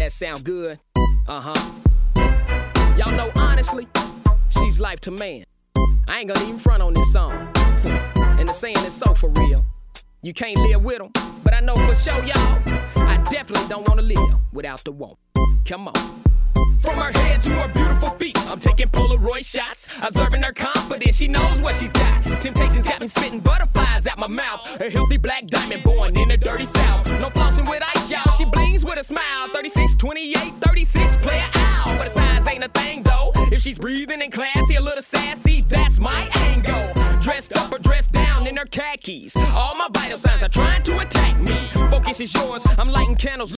That sound good? Y'all know, honestly, she's life to man. I ain't gonna even front on this song. And the saying is so for real. You can't live with them, but I know for sure, y'all, I definitely don't wanna live without the woman. Come on. From her head to her beautiful feet, I'm taking Polaroid shots, observing her confidence. She knows what she's got. Temptations got me spitting butterflies out my mouth. A healthy black diamond born in the dirty south. No flossing with ice, y'all. She blings with a smile. 36, 28, 36, play her out. But the size ain't a thing though. If she's breathing and classy, a little sassy, that's my angle. Dressed up or dressed down in her khakis. All my vital signs are trying to attack me. Focus is yours. I'm lighting candles.